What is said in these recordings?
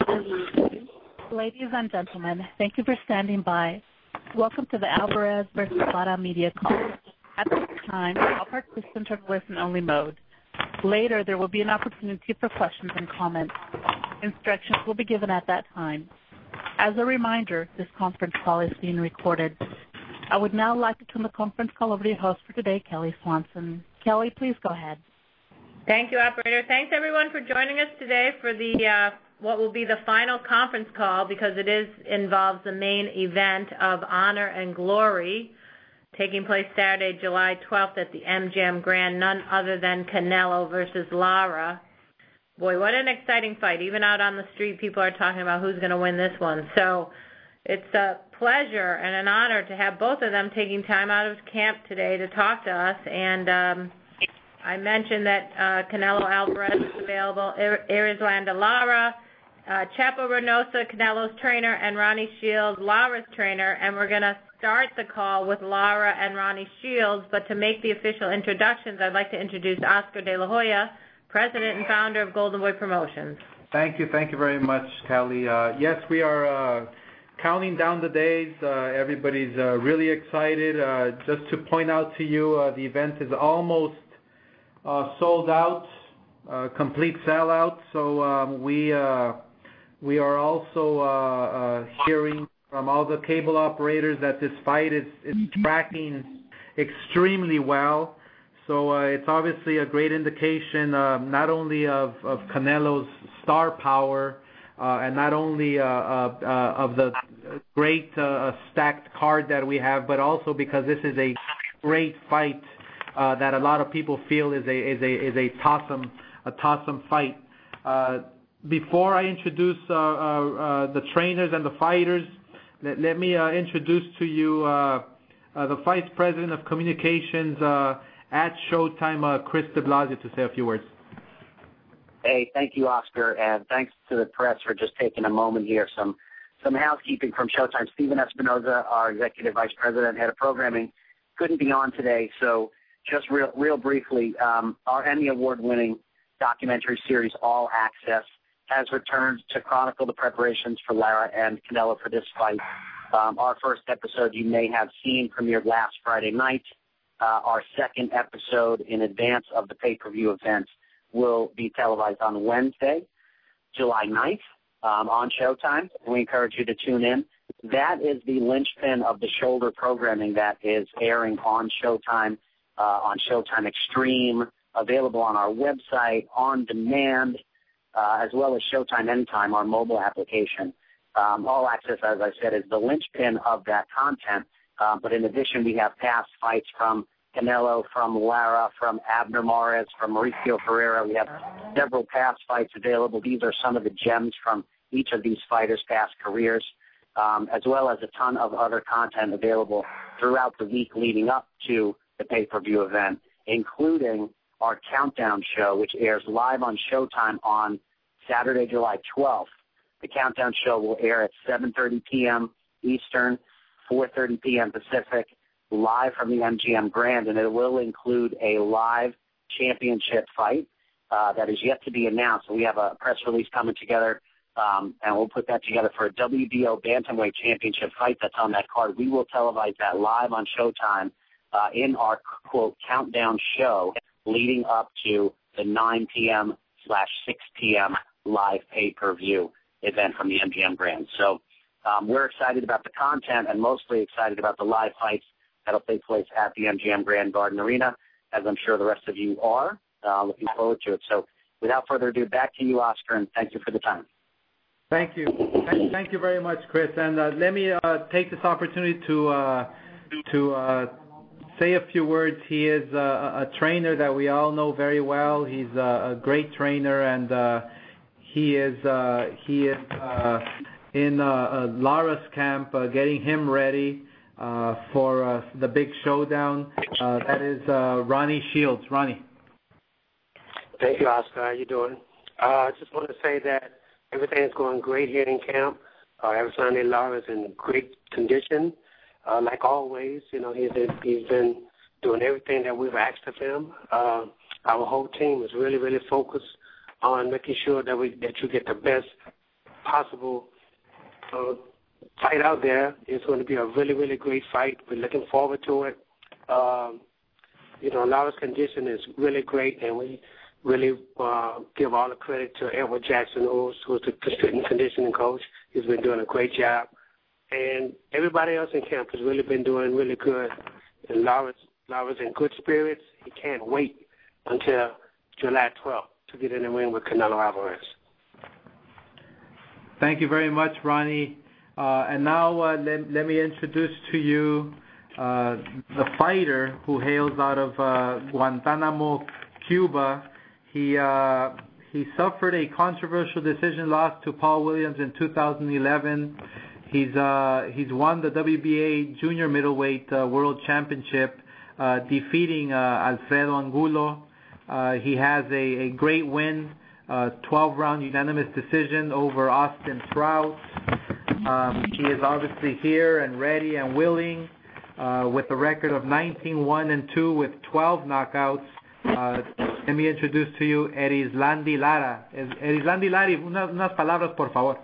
Ladies and gentlemen, thank you for standing by. Welcome to the Alvarez versus Lara media call. At this time, all participants are in listen-only mode. Later, there will be an opportunity for questions and comments. Instructions will be given at that time. As a reminder, this conference call is being recorded. I would now like to turn the conference call over to your host for today, Kelly Swanson. Kelly, please go ahead. Thank you, operator. Thanks, everyone, for joining us today for the what will be the final conference call, because it involves the main event of Honor and Glory taking place Saturday, July 12th at the MGM Grand, none other than Canelo versus Lara. Boy, what an exciting fight. Even out on the street, people are talking about who's going to win this one. So it's a pleasure and an honor to have both of them taking time out of camp today to talk to us. And I mentioned that Canelo Alvarez is available, Erislandy Lara, Chapo Reynoso, Canelo's trainer, and Ronnie Shields, Lara's trainer. And we're going to start the call with Lara and Ronnie Shields. But to make the official introductions, I'd like to introduce Oscar De La Hoya, President and founder of Golden Boy Promotions. Thank you very much, Kelly. Yes, we are counting down the days. Everybody's really excited. Just to point out to you, the event is almost sold out, complete sellout. So we are also hearing from all the cable operators that this fight is tracking extremely well. So it's obviously a great indication not only of Canelo's star power and not only of the great stacked card that we have, but also because this is a great fight that a lot of people feel is a tossum fight. Before I introduce the trainers and the fighters, let me introduce to you the Vice President of Communications at Showtime, Chris de Blasio, to say a few words. Hey, thank you, Oscar, and thanks to the press for just taking a moment here. Some housekeeping from Showtime. Steven Espinoza, our Executive Vice President, Head of Programming, couldn't be on today, so just real briefly, our Emmy Award-winning documentary series, All Access, has returned to chronicle the preparations for Lara and Canelo for this fight. Our first episode you may have seen premiered last Friday night. Our second episode in advance of the pay-per-view event will be televised on Wednesday, July 9th, on Showtime. We encourage you to tune in. That is the linchpin of the shoulder programming that is airing on Showtime Extreme, available on our website, on demand, as well as Showtime Anytime, our mobile application. All Access, as I said, is the linchpin of that content. But in addition, we have past fights from Canelo, from Lara, from Abner Mares, from Mauricio Ferreira. We have several past fights available. These are some of the gems from each of these fighters' past careers, as well as a ton of other content available throughout the week leading up to the pay-per-view event, including our Countdown show, which airs live on Showtime on Saturday, July 12th. The Countdown show will air at 7:30 p.m. Eastern, 4:30 p.m. Pacific, live from the MGM Grand, and it will include a live championship fight that is yet to be announced. So we have a press release coming together, and we'll put that together for a WBO Bantamweight Championship fight that's on that card. We will televise that live on Showtime in our, quote, Countdown show leading up to the 9 p.m./6 p.m. live pay-per-view event from the MGM Grand. So we're excited about the content and mostly excited about the live fights that'll take place at the MGM Grand Garden Arena, as I'm sure the rest of you are. Looking forward to it. So without further ado, back to you, Oscar, and thank you for the time. Thank you. Thank you very much, Chris. And let me take this opportunity to say a few words. He is a trainer that we all know very well. He's a great trainer, and he is in Lara's camp, getting him ready for the big showdown. That is Ronnie Shields. Ronnie. Thank you, Oscar. How you doing? I just want to say that everything is going great here in camp. Erislandy Lara is in great condition. Like always, you know, he's been doing everything that we've asked of him. Our whole team is really focused on making sure that you get the best possible fight out there. It's going to be a really, really great fight. We're looking forward to it. Lara's condition is really great, and we really give all the credit to Edward Jackson, who's the conditioning coach. He's been doing a great job. And everybody else in camp has really been doing really good. And Lara's in good spirits. He can't wait until July 12th to get in the ring with Canelo Alvarez. Thank you very much, Ronnie. And now let me introduce to you the fighter who hails out of Guantanamo, Cuba. He suffered a controversial decision loss to Paul Williams in 2011. He's won the WBA Junior Middleweight World Championship, defeating Alfredo Angulo. He has a great win, 12-round unanimous decision over Austin Trout. He is obviously here and ready and willing, with a record of 19-1-2 with 12 knockouts. Let me introduce to you Erislandy Lara. Erislandy Lara, unas palabras, por favor.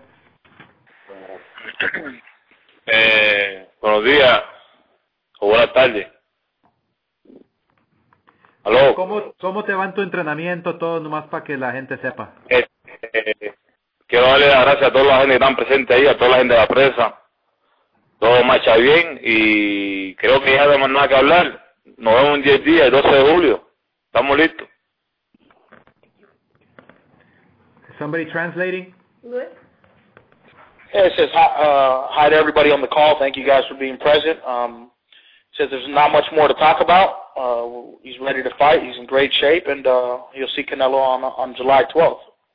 Buenos días o buenas tardes. ¿Aló? ¿Cómo te va en tu entrenamiento? Todo nomás para que la gente sepa. Quiero darle las gracias a toda la gente que están presentes ahí, a toda la gente de la prensa. Todo marcha bien y creo que ya no hay más nada que hablar. Nos vemos en 10 días, el 12 de julio. Estamos listos. Somebody translating? Louis? Yeah, it says hi to everybody on the call. Thank you guys for being present. Says there's not much more to talk about. He's ready to fight. He's in great shape, and you'll see Canelo on July 12th.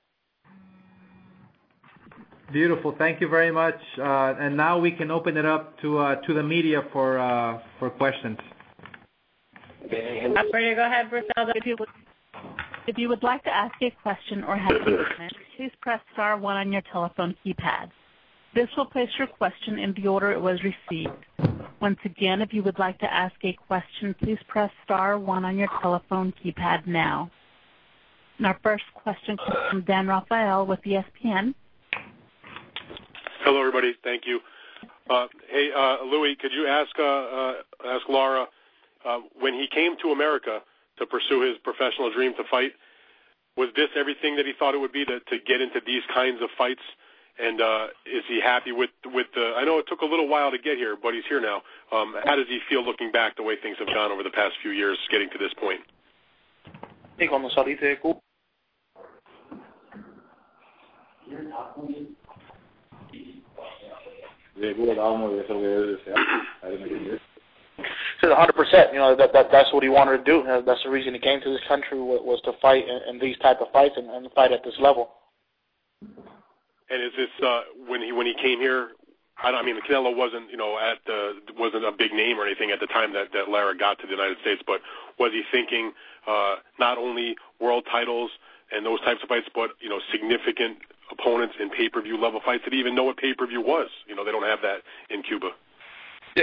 Beautiful. Thank you very much. And now we can open it up to the media for questions. Operator, go ahead, Briselda. If you would like to ask a question or have a comment, please press *1 on your telephone keypad. This will place your question in the order it was received. Once again, if you would like to ask a question, please press *1 on your telephone keypad now. And our first question comes from Dan Rafael with ESPN. Hello, everybody. Thank you. Hey, Louis, could you ask Lara, when he came to America to pursue his professional dream to fight, was this everything that he thought it would be to get into these kinds of fights? And is he happy with the? I know it took a little while to get here, but he's here now. How does he feel looking back the way things have gone over the past few years, getting to this point? Sí, cuando saliste de Cuba. Said 100%. You know that's what he wanted to do. That's the reason he came to this country was to fight in these type of fights and fight at this level. And is this when he came here? I mean, Canelo wasn't wasn't a big name or anything at the time that Lara got to the United States. But was he thinking not only world titles and those types of fights, but significant opponents in pay-per-view level fights? Did he even know what pay-per-view was? They don't have that in Cuba. Yeah.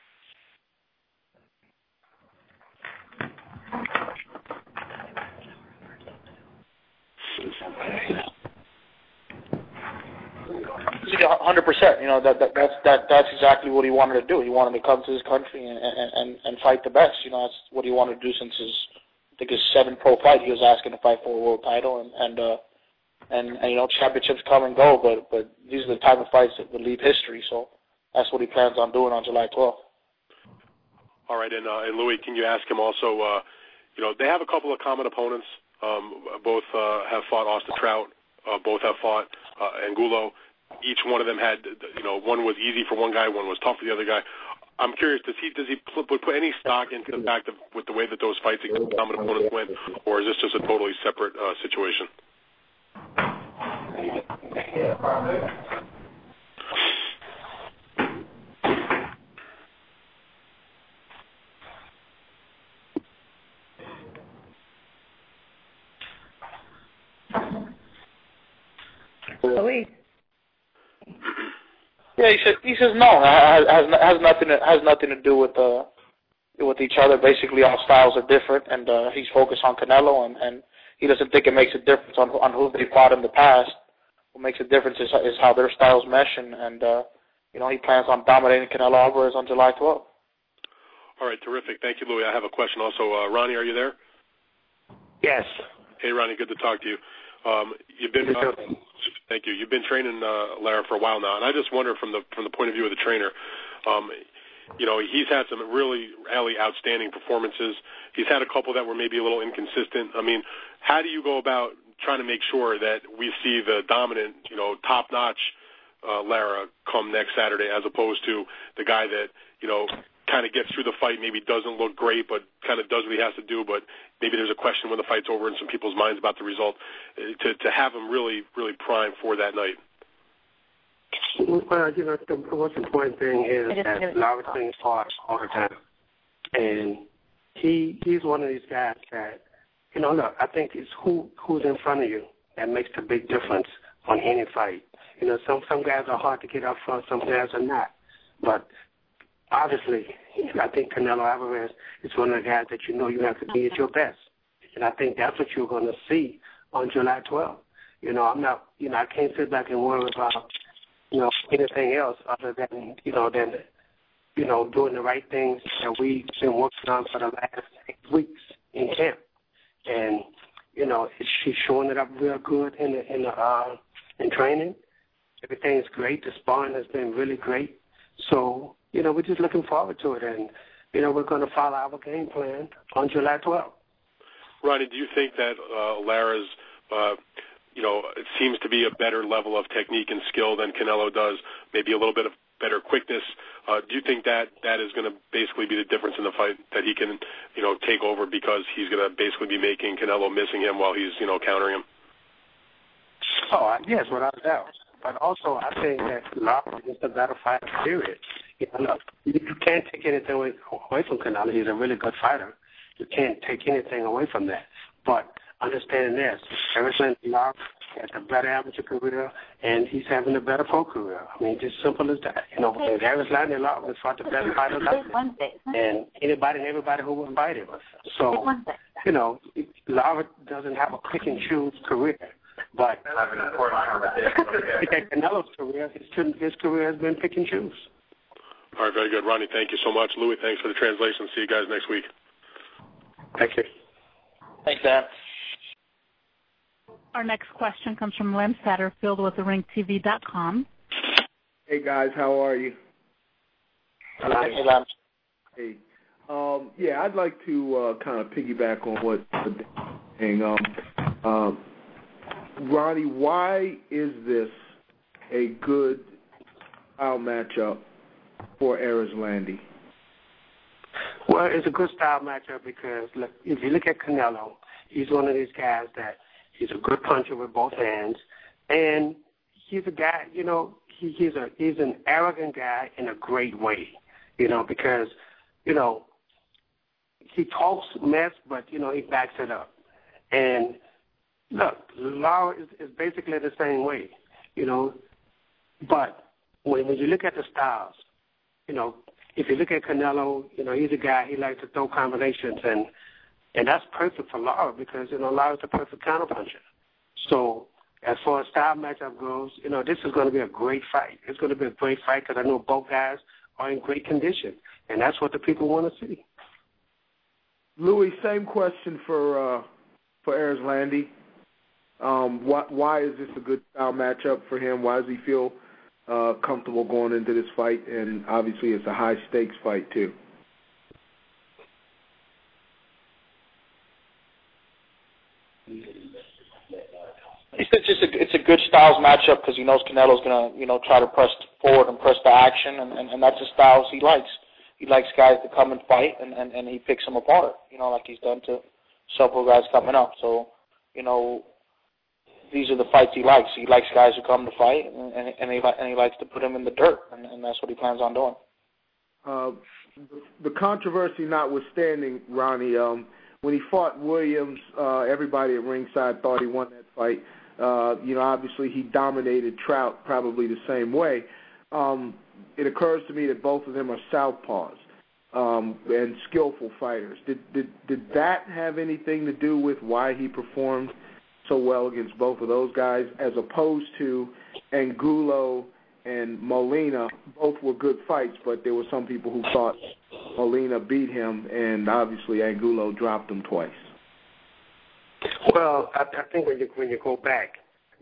See, 100%. That's exactly what he wanted to do. He wanted to come to this country and fight the best. That's what he wanted to do since his 7th pro fight. He was asking to fight for a world title, and championships come and go, but these are the type of fights that will leave history. So that's what he plans on doing on July 12th. All right, and Louis, can you ask him also? They have a couple of common opponents. Both have fought Austin Trout. Both have fought Angulo. Each one of them had, one was easy for one guy, one was tough for the other guy. I'm curious, does he put any stock into the fact of with the way that those fights against common opponents went, or is this just a totally separate situation? Louis. Yeah, he says no. Has nothing to do with each other. Basically, our styles are different, and he's focused on Canelo, and he doesn't think it makes a difference on who they fought in the past. what makes a difference is how their styles mesh, and he plans on dominating Canelo Alvarez on July 12th. All right, terrific. Thank you, Louis. I have a question also. Ronnie, are you there? Yes. Hey, Ronnie, good to talk to you. Thank you. You've been training Lara for a while now, and I just wonder from the point of view of the trainer, he's had some really outstanding performances. He's had a couple that were maybe a little inconsistent. I mean, how do you go about trying to make sure that we see the dominant, top-notch Lara come next Saturday, as opposed to the guy that, kind of gets through the fight, maybe doesn't look great, but kind of does what he has to do, but maybe there's a question when the fight's over in some people's minds about the result, to have him really, really prime for that night? Well, the most important thing is that Lara's playing hard all the time. And he's one of these guys that, look, I think it's who's in front of you that makes the big difference on any fight. Some guys are hard to get up front, some guys are not. But obviously, I think Canelo Alvarez is one of the guys that you have to be at your best. And I think that's what you're going to see on July 12th. I'm not, I can't sit back and worry about, anything else other than, doing the right things that we've been working on for the last 8 weeks in camp. And, she's showing it up real good in training. Everything is great. The sparring has been really great. So, we're just looking forward to it, and, we're going to follow our game plan on July 12th. Ronnie, do you think that Lara's, it seems to be a better level of technique and skill than Canelo does, maybe a little bit of better quickness? Do you think that is going to basically be the difference in the fight, that he can, take over because he's going to basically be making Canelo missing him while he's, countering him? Oh, yes, without a doubt. But also, I think that Lara is the better fighter, period. Look, you can't take anything away from Canelo. He's a really good fighter. You can't take anything away from that. But understand this, Erislandy Lara has a better amateur career, and he's having a better pro career. I mean, just simple as that. Erislandy Lara has fought the best fighter and anybody and everybody who will fight him. So, Lara doesn't have a pick and choose career. But Canelo's career, his career has been pick and choose. All right, very good. Ronnie, thank you so much. Louis, thanks for the translation. See you guys next week. Thank you. Thanks, Dan. Our next question comes from Len Satterfield with theringtv.com. Hey, guys, how are you? Hey, Len. Hey. Yeah, I'd like to kind of piggyback on what the thing. Ronnie, why is this a good style matchup for Erislandy? Well, it's a good style matchup because if you look at Canelo, he's one of these guys that he's a good puncher with both hands, and he's a guy, he's an arrogant guy in a great way, because, he talks mess, but, he backs it up. And look, Lara is basically the same way, but when you look at the styles, if you look at Canelo, he's a guy, he likes to throw combinations, and that's perfect for Lara because, Lara's a perfect counterpuncher. So as far as style matchup goes, this is going to be a great fight. It's going to be a great fight because I know both guys are in great condition, and that's what the people want to see. Louis, same question for Erislandy. Why is this a good style matchup for him? Why does he feel comfortable going into this fight? And obviously it's a high-stakes fight, too. It's a good styles matchup because he knows Canelo's going to, try to press forward and press the action, and that's the styles he likes. He likes guys to come and fight, and he picks them apart, like he's done to several guys coming up. So, these are the fights he likes. He likes guys who come to fight, and he likes to put them in the dirt, and that's what he plans on doing. The controversy notwithstanding, Ronnie, when he fought Williams, everybody at ringside thought he won that fight. Obviously he dominated Trout probably the same way. It occurs to me that both of them are southpaws and skillful fighters. Did that have anything to do with why he performed so well against both of those guys, as opposed to Angulo and Molina. Both were good fights, but there were some people who thought Molina beat him, and obviously Angulo dropped him twice. Well, I think when you go back,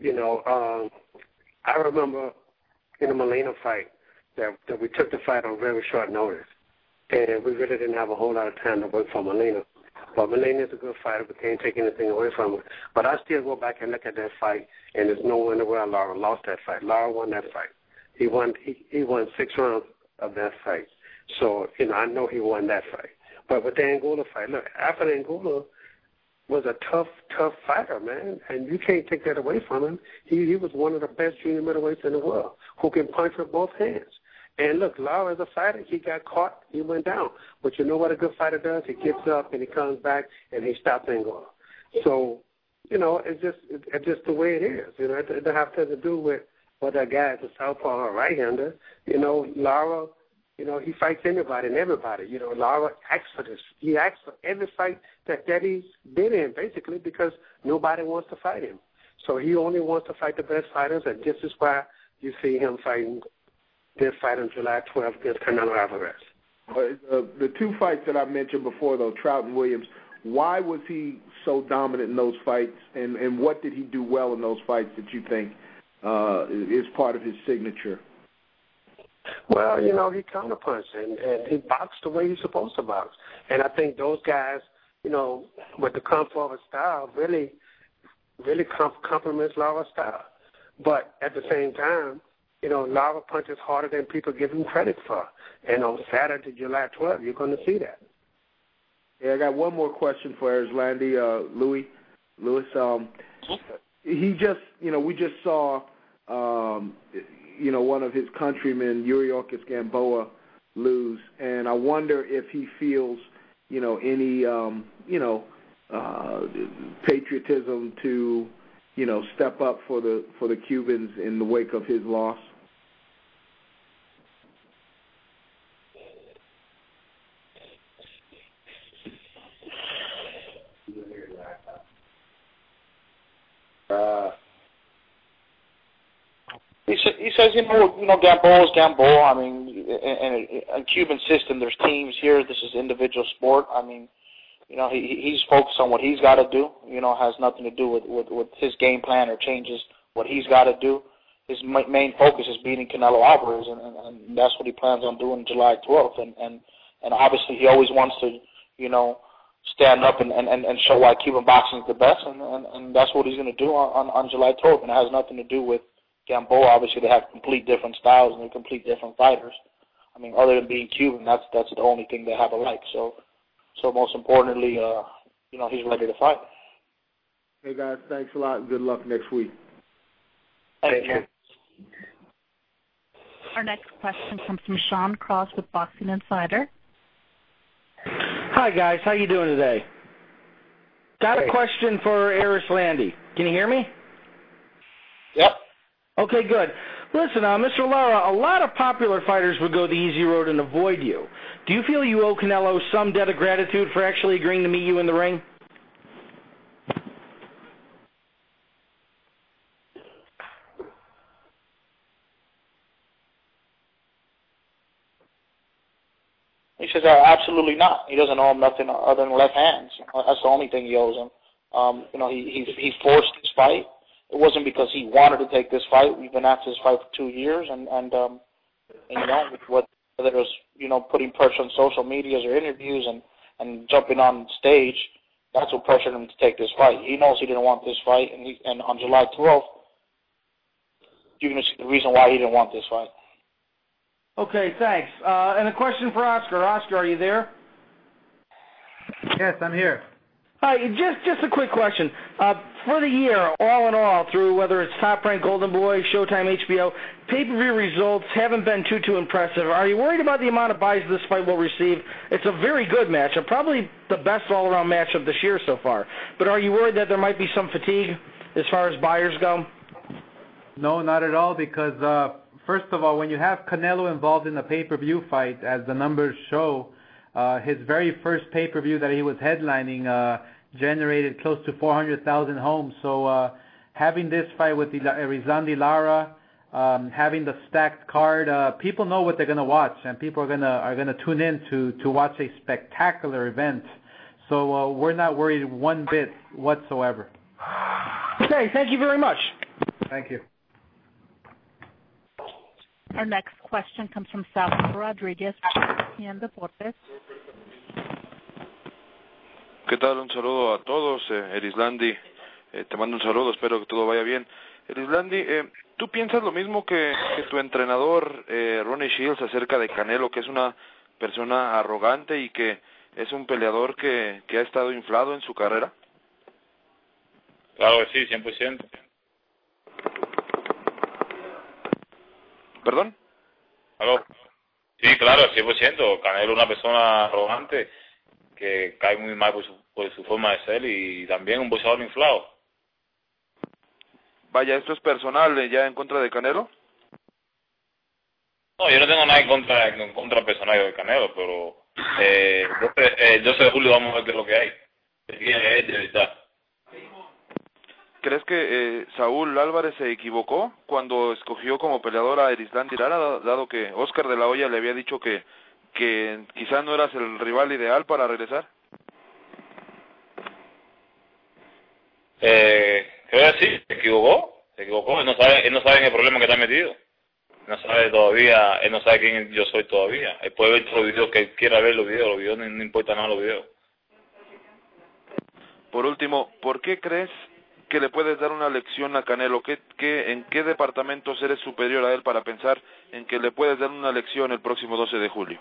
I remember in the Molina fight that we took the fight on very short notice, and we really didn't have a whole lot of time to wait for Molina. But Molina is a good fighter. We can't take anything away from her. But I still go back and look at that fight, and there's no way in the world Lara lost that fight. Lara won that fight. He won 6 rounds of that fight. So, I know he won that fight. But with the Angulo fight, look, after Angulo was a tough fighter, man, and you can't take that away from him. He was one of the best junior middleweights in the world who can punch with both hands. And look, Lara is a fighter. He got caught. He went down. But you know what a good fighter does? He gets up and he comes back and he stops Angulo. So, it's just the way it is. It doesn't have to do with whether a guy is a southpaw or a right-hander. Lara, he fights anybody and everybody. Lara asks for this. He asks for every fight that he's been in, basically, because nobody wants to fight him. So he only wants to fight the best fighters, and this is why you see him fighting this fight on July 12th against Canelo Alvarez. The 2 fights that I mentioned before, though, Trout and Williams, why was he so dominant in those fights, and what did he do well in those fights that you think is part of his signature? Well, he counterpunched, and he boxed the way he's supposed to box. And I think those guys, with the come-forward style, really complements Lara's style. But at the same time, Lara punches harder than people give him credit for. And on Saturday, July 12th, you're going to see that. Yeah, I got one more question for Erislandy, Louis. He just, we just saw, one of his countrymen, Yuriorkis Gamboa, lose, and I wonder if he feels, any, patriotism to, step up for the Cubans in the wake of his loss. He says, Gamboa is Gamboa. I mean, in a Cuban system, there's teams here. This is individual sport. I mean, he's focused on what he's got to do. Has nothing to do with his game plan or changes what he's got to do. His main focus is beating Canelo Alvarez, and that's what he plans on doing July 12th. And obviously he always wants to, stand up and show why Cuban boxing is the best, and that's what he's going to do on July 12th. And it has nothing to do with Gamboa. Obviously, they have complete different styles and they're complete different fighters. I mean, other than being Cuban, that's the only thing they have alike. So most importantly, he's ready to fight. Hey guys, thanks a lot and good luck next week. Thank you. Our next question comes from Sean Cross with Boxing Insider. Hi guys, how you doing today? Got a question for Erislandy. Can you hear me? Yep. Okay, good. Listen, Mr. Lara, a lot of popular fighters would go the easy road and avoid you. Do you feel you owe Canelo some debt of gratitude for actually agreeing to meet you in the ring? He says, absolutely not. He doesn't owe him nothing other than left hands. That's the only thing he owes him. He forced this fight. It wasn't because he wanted to take this fight. We've been after this fight for 2 years, and whether it was, putting pressure on social medias or interviews and jumping on stage, that's what pressured him to take this fight. He knows he didn't want this fight, and on July 12th, you're going to see the reason why he didn't want this fight. Okay, thanks. And a question for Oscar. Oscar, are you there? Yes, I'm here. Hi, just a quick question. For the year, all in all, through whether it's Top Rank, Golden Boy, Showtime, HBO, pay-per-view results haven't been too impressive. Are you worried about the amount of buys this fight will receive? It's a very good matchup, probably the best all-around matchup this year so far. But are you worried that there might be some fatigue as far as buyers go? No, not at all, because first of all, when you have Canelo involved in a pay-per-view fight, as the numbers show, his very first pay-per-view that he was headlining generated close to 400,000 homes. So having this fight with Erislandy Lara, having the stacked card, people know what they're going to watch, and people are gonna tune in to watch a spectacular event. So we're not worried one bit whatsoever. Okay, thank you very much. Thank you. Our next question comes from Saul Rodriguez, ESPN Deportes. ¿Qué tal? Un saludo a todos. Erislandy, te mando un saludo, espero que todo vaya bien. Erislandy, ¿tú piensas lo mismo que tu entrenador Ronnie Shields acerca de Canelo, que es una persona arrogante y que es un peleador que ha estado inflado en su carrera? Claro que sí, 100%. ¿Perdón? ¿Aló? Sí, claro, 100%. Canelo es una persona arrogante que cae muy mal por su forma de ser y también un boxeador inflado. Vaya, ¿esto es personal ya en contra de Canelo? No, yo no tengo nada en contra personal de Canelo, pero el 12 de julio vamos a ver qué es lo que hay. Es de verdad. ¿Crees que Saúl Álvarez se equivocó cuando escogió como peleador a Erislandy Lara, dado que Oscar de la Hoya le había dicho que quizás no eras el rival ideal para regresar? Creo que sí, se equivocó, él no sabe en el problema que está metido. No sabe todavía, él no sabe quién yo soy todavía. Él puede ver todos los videos que él quiera ver, los videos no importa nada los videos. Por último, ¿por qué crees que le puedes dar una lección a Canelo? ¿En qué departamentos eres superior a él para pensar en que le puedes dar una lección el próximo 12 de julio?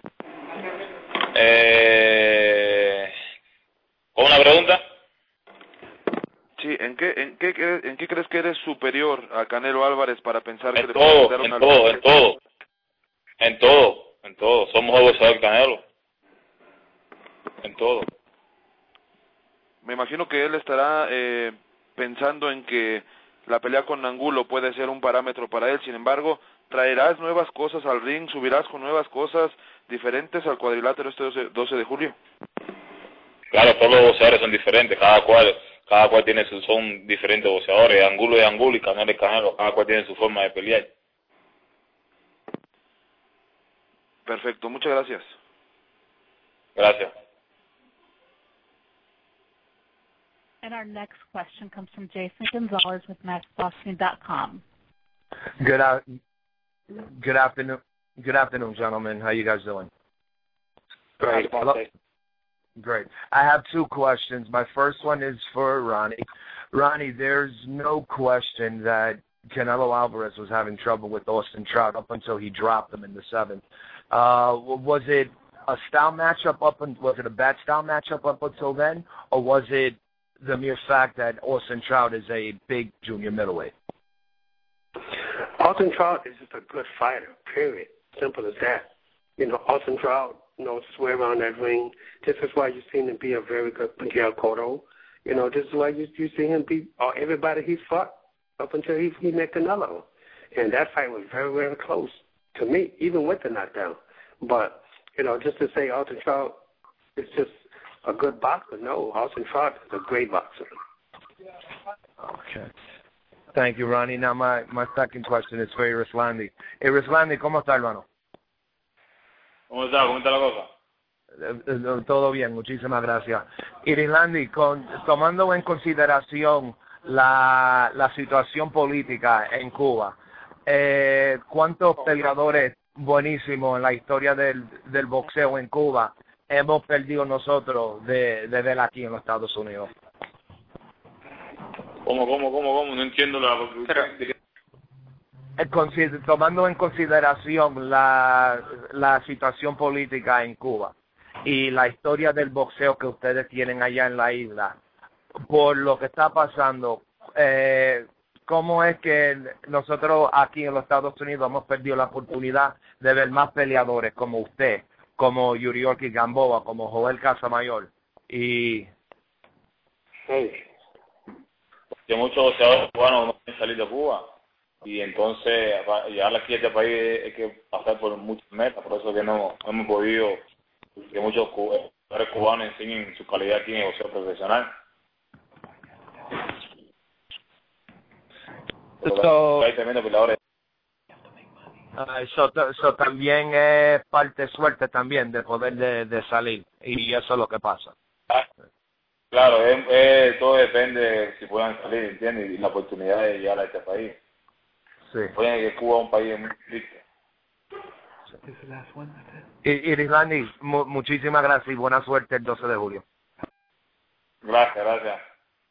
¿Con una pregunta? Sí, ¿en qué crees que eres superior a Canelo Álvarez para pensar que le puedes puedes dar una lección? En todo. Somos el boxeador Canelo. En todo. Me imagino que él estará pensando en que la pelea con Angulo puede ser un parámetro para él. Sin embargo, traerás nuevas cosas al ring, subirás con nuevas cosas diferentes al cuadrilátero este 12 de julio. Claro, todos los boxeadores son diferentes, cada cual son diferentes boxeadores. Angulo es Angulo y Canelo es Canelo, cada cual tiene su forma de pelear. Perfecto, muchas gracias. Gracias. And our next question comes from Jason Gonzalez with MaxBoxing.com. Good afternoon, gentlemen. How you guys doing? Great. Great. I have two questions. My first one is for Ronnie. Ronnie, there's no question that Canelo Alvarez was having trouble with Austin Trout up until he dropped him in the seventh. Was it a style matchup was it a bad style matchup up until then, or was it the mere fact that Austin Trout is a big junior middleweight? Austin Trout is just a good fighter, period. Simple as that. Austin Trout knows his way around that ring. This is why you've seen him be a very good Miguel Cotto. This is why you see him beat everybody he's fought up until he met Canelo. And that fight was very, very close to me, even with the knockdown. But, just to say Austin Trout is just a good boxer, no. Austin Trout is a great boxer. Okay. Thank you, Ronnie. Now, my second question is for Erislandy. Erislandy, ¿cómo está, hermano? ¿Cómo está la cosa? Todo bien, muchísimas gracias. Erislandy, tomando en consideración la situación política en Cuba, ¿cuántos peleadores buenísimos en la historia del boxeo en Cuba hemos perdido nosotros desde aquí en los Estados Unidos? ¿Cómo? No entiendo tomando en consideración la situación política en Cuba y la historia del boxeo que ustedes tienen allá en la isla, por lo que está pasando, ¿cómo es que nosotros aquí en los Estados Unidos hemos perdido la oportunidad de ver más peleadores como usted, como Yuriorkis Gamboa, como Joel Casamayor? Y que muchos boxeadores cubanos no quieren salir de Cuba, y entonces llegar aquí a este país hay que pasar por muchas metas, por eso que no hemos podido, que muchos boxeadores cubanos enseñen su calidad aquí en el boxeo profesional. Hay tremendos peleadores. Eso también es parte suerte también de poder de salir, y eso es lo que pasa. Claro, todo depende si puedan salir, ¿entiendes? Y la oportunidad de llegar a este país. Sí. Oye, que Cuba es un país muy triste. Irizlandi, muchísimas gracias y buena suerte el 12 de julio. Gracias.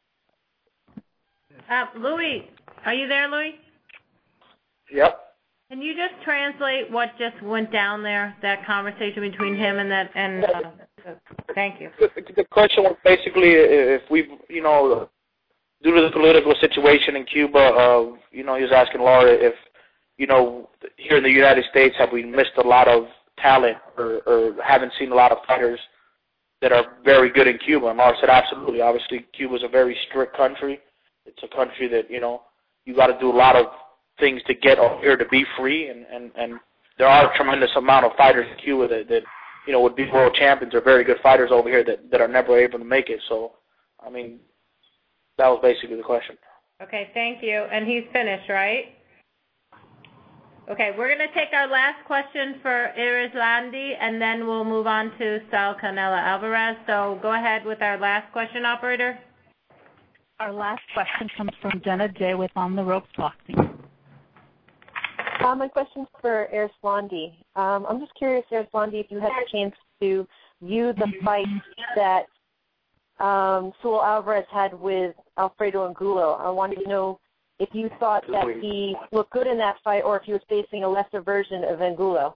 Louis, are you there, Louis? Yep. Can you just translate what just went down there, that conversation between him and thank you. The question was basically if we, due to the political situation in Cuba, he was asking Laura if, here in the United States, have we missed a lot of talent or haven't seen a lot of fighters that are very good in Cuba? And Laura said absolutely. Obviously, Cuba's a very strict country. It's a country that, you got to do a lot of things to get over here to be free, and there are a tremendous amount of fighters in Cuba that would be world champions or very good fighters over here that are never able to make it. So, I mean, that was basically the question. Okay, thank you. And he's finished, right? Okay, we're going to take our last question for Irizlandi, and then we'll move on to Saul Canelo Alvarez. So go ahead with our last question, operator. Our last question comes from Jenna J. with On the Ropes Boxing. My question's for Irizlandi. I'm just curious, Irizlandi, if you had a chance to view the fight that Saul Alvarez had with Alfredo Angulo. I wanted to know if you thought that he looked good in that fight or if he was facing a lesser version of Angulo.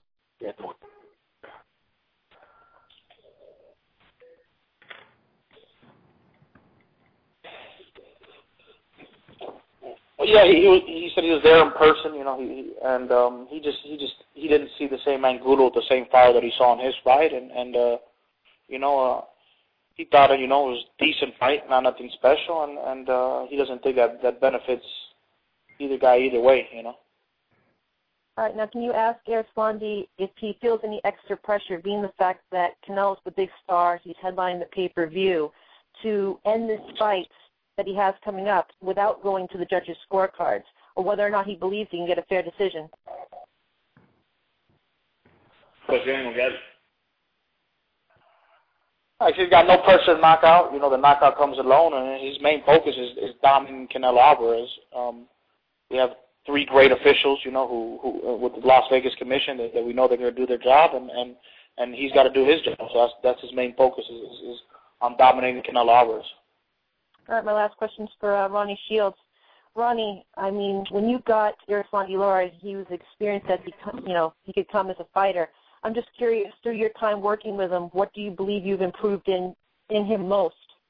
Well, yeah, he said he was there in person, he didn't see the same Angulo, the same fire that he saw in his fight, he thought it was a decent fight, not nothing special, and he doesn't think that benefits either guy either way, All right, now can you ask Irizlandi if he feels any extra pressure, being the fact that Canelo's the big star, he's headlining the pay-per-view, to end this fight that he has coming up without going to the judges' scorecards, or whether or not he believes he can get a fair decision? He's got no pressure to knock out. The knockout comes alone, and his main focus is dominating Canelo Alvarez. We have three great officials, who with the Las Vegas Commission that we know they're going to do their job, and he's got to do his job. So that's his main focus is on dominating Canelo Alvarez. All right, my last question's for Ronnie Shields. Ronnie, I mean, when you got Irizlandi Lara, he was experienced as he could come as a fighter. I'm just curious, through your time working with him, what do you believe you've improved in him most?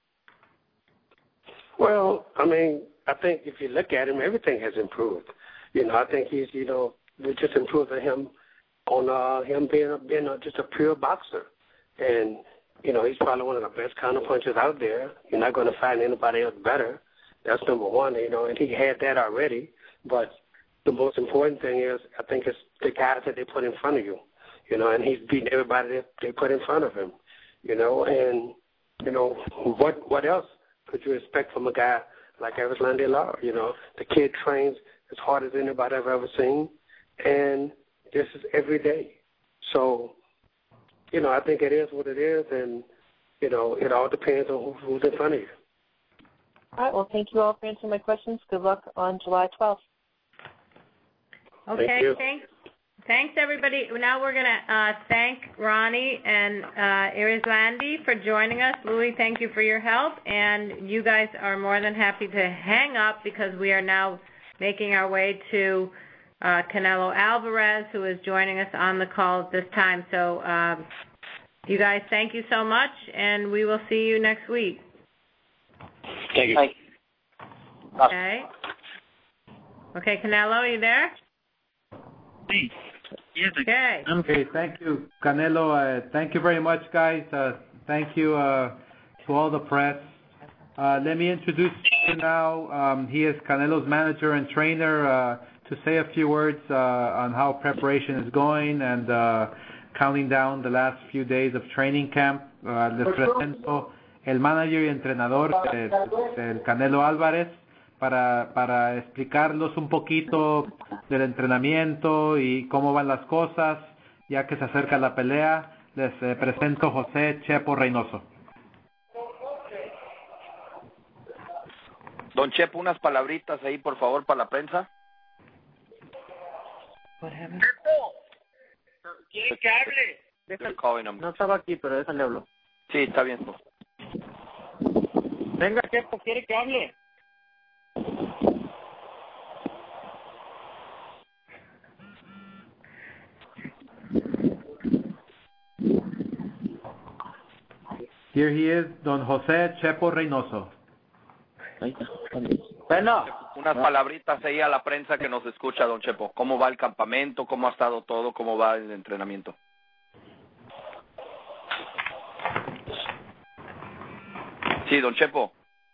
Well, I mean, I think if you look at him, everything has improved. I think he's, we just improved on him him being just a pure boxer. And he's probably one of the best counterpunchers out there. You're not going to find anybody else better. That's number one, and he had that already. But the most important thing is, I think it's the guys that they put in front of you, and he's beating everybody that they put in front of him, and, what else could you expect from a guy like Irizlandi Lara? The kid trains as hard as anybody I've ever seen, and this is every day. So, I think it is what it is, and, it all depends on who's in front of you. All right, well, thank you all for answering my questions. Good luck on July 12th. Okay, thanks everybody. Now we're going to thank Ronnie and Irizlandi for joining us. Louis, thank you for your help, and you guys are more than happy to hang up because we are now making our way to Canelo Alvarez, who is joining us on the call at this time. So you guys, thank you so much, and we will see you next week. Thank you. Okay. Okay, Canelo, are you there? Yes. Okay. Okay, thank you, Canelo. Thank you very much, guys. Thank you to all the press. Let me introduce you now. He is Canelo's manager and trainer to say a few words on how preparation is going and counting down the last few days of training camp. Les presento el manager y entrenador del Canelo Álvarez para explicarlos un poquito del entrenamiento y cómo van las cosas, ya que se acerca la pelea. Les presento José Chepo Reynoso. Don Chepo, unas palabritas ahí, por favor, para la prensa. ¿Quiere que hable? No estaba aquí, pero déjale hablo. Sí, está bien. Venga, Chepo, ¿quiere que hable? Here he is, Don José Chepo Reynoso. Bueno, unas palabritas ahí a la prensa que nos escucha, don Chepo. ¿Cómo va el campamento? ¿Cómo ha estado todo? ¿Cómo va el entrenamiento? Sí, don Chepo.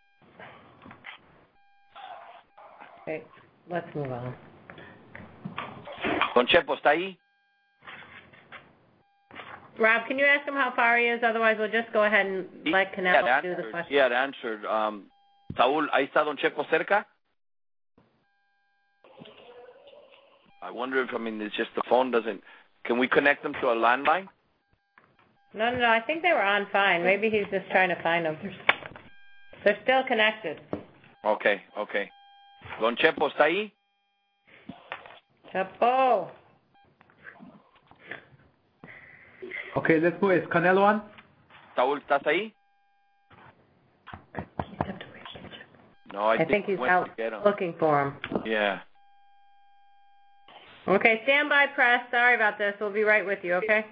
Okay, let's move on. Don Chepo, ¿está ahí? Rob, can you ask him how far he is? Otherwise, we'll just go ahead and let Canelo do the question. He had answered. Saúl, ¿ahí está don Chepo cerca? I wonder if, it's just the phone doesn't... Can we connect them to a landline? No, I think they were on fine. Maybe he's just trying to find them. They're still connected. Okay. Don Chepo, ¿está ahí? Chepo. Okay, let's move. Is Canelo on? Saúl, ¿estás ahí? No, I think he's out looking for him. Yeah. Okay, stand by, press. Sorry about this. We'll be right with you, okay?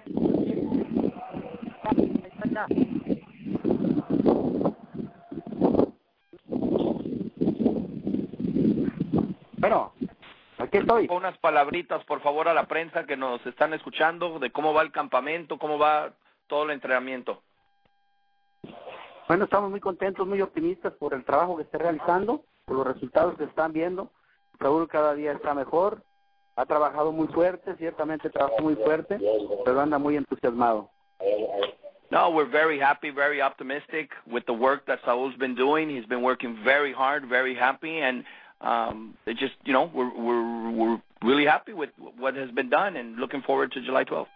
Bueno, aquí estoy. Unas palabritas, por favor, a la prensa que nos están escuchando de cómo va el campamento, cómo va todo el entrenamiento. Bueno, estamos muy contentos, muy optimistas por el trabajo que está realizando, por los resultados que están viendo. Raúl cada día está mejor, ha trabajado muy fuerte, ciertamente trabajó muy fuerte, pero anda muy entusiasmado. No, we're very happy, very optimistic with the work that Saúl's been doing. He's been working very hard, very happy, and it just, we're really happy with what has been done and looking forward to July 12th.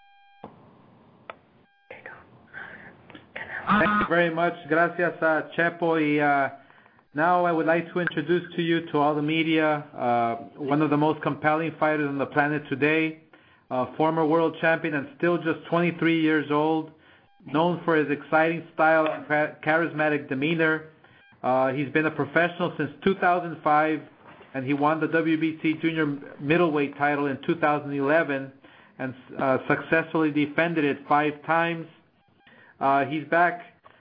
Thank you very much. Gracias, Chepo. Now I would like to introduce to you, to all the media, one of the most compelling fighters on the planet today, former world champion and still just 23 years old, known for his exciting style and charismatic demeanor. He's been a professional since 2005, and he won the WBC junior middleweight title in 2011 and successfully defended it 5 times. He's back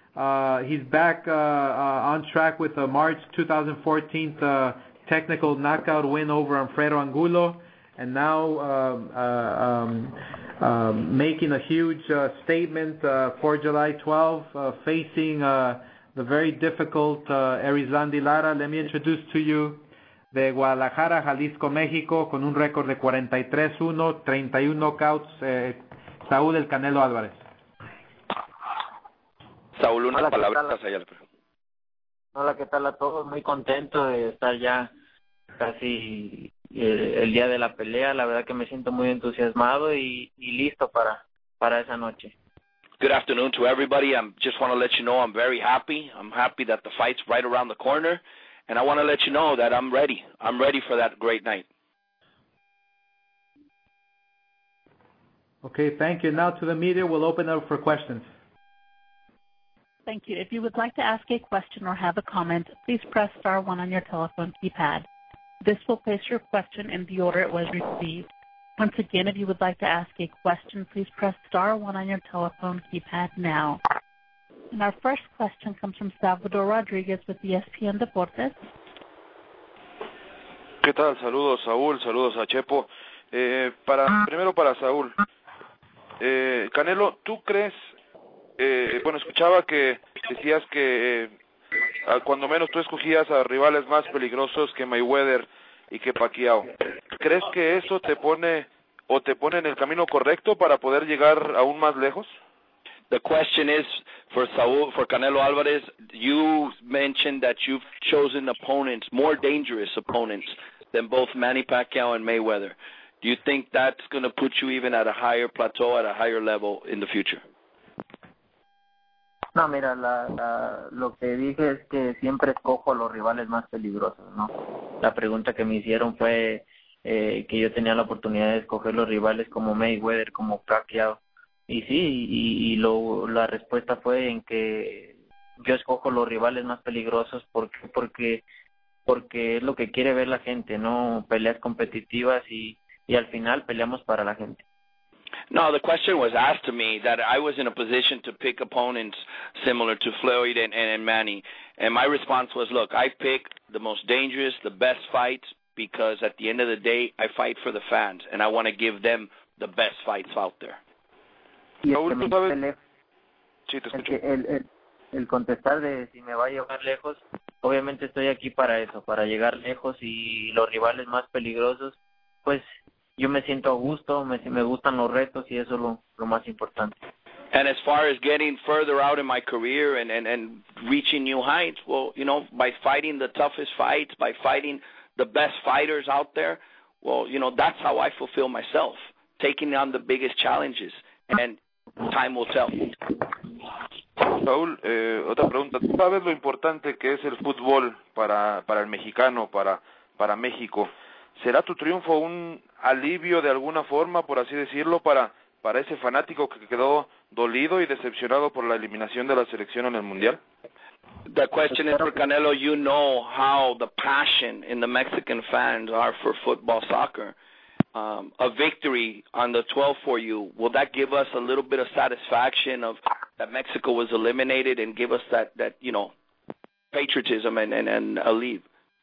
on track with a March 2014 technical knockout win over Alfredo Angulo, and now making a huge statement for July 12, facing the very difficult Erislandy Lara. Let me introduce to you de Guadalajara, Jalisco, México, con un récord de 43-1, 31 knockouts, Saúl El Canelo Álvarez. Saúl, unas palabritas allá. Hola, ¿qué tal a todos? Muy contento de estar ya casi el día de la pelea. La verdad que me siento muy entusiasmado y listo para esa noche. Good afternoon to everybody. I just want to let you know I'm very happy. I'm happy that the fight's right around the corner, and I want to let you know that I'm ready. I'm ready for that great night. Okay, thank you. Now to the media, we'll open up for questions. Thank you. If you would like to ask a question or have a comment, please press star 1 on your telephone keypad. This will place your question in the order it was received. Once again, if you would like to ask a question, please press star 1 on your telephone keypad now. And our first question comes from Salvador Rodriguez with ESPN Deportes. ¿Qué tal? Saludos, Saúl. Saludos a Chepo. Primero para Saúl. Canelo, ¿tú crees? Bueno, escuchaba que decías que cuando menos tú escogías a rivales más peligrosos que Mayweather y que Pacquiao. ¿Crees que eso te pone en el camino correcto para poder llegar aún más lejos? The question is for Canelo Alvarez. You mentioned that you've chosen opponents, more dangerous opponents than both Manny Pacquiao and Mayweather. Do you think that's going to put you even at a higher plateau, at a higher level in the future? No, mira, lo que dije es que siempre escojo a los rivales más peligrosos, ¿no? La pregunta que me hicieron fue que yo tenía la oportunidad de escoger los rivales como Mayweather, como Pacquiao. Y sí, la respuesta fue en que yo escojo los rivales más peligrosos porque es lo que quiere ver la gente, ¿no? Peleas competitivas y al final peleamos para la gente. No, the question was asked to me that I was in a position to pick opponents similar to Floyd and Manny. And my response was, look, I pick the most dangerous, the best fights, because at the end of the day, I fight for the fans, and I want to give them the best fights out there. El contestar de si me va a llevar lejos, obviamente estoy aquí para eso, para llegar lejos, y los rivales más peligrosos, pues yo me siento a gusto, me gustan los retos y eso es lo más importante. And as far as getting further out in my career and reaching new heights, well, you know, by fighting the toughest fights, by fighting the best fighters out there, well, you know, that's how I fulfill myself, taking on the biggest challenges, and time will tell. Saúl, otra pregunta. ¿Tú sabes lo importante que es el fútbol para el mexicano, para México? ¿Será tu triunfo un alivio de alguna forma, por así decirlo, para ese fanático que quedó dolido y decepcionado por la eliminación de la selección en el Mundial? The question is for Canelo. You know how the passion in the Mexican fans are for football, soccer. A victory on the 12th for you, will that give us a little bit of satisfaction of that Mexico was eliminated and give us that you know, patriotism and alivio?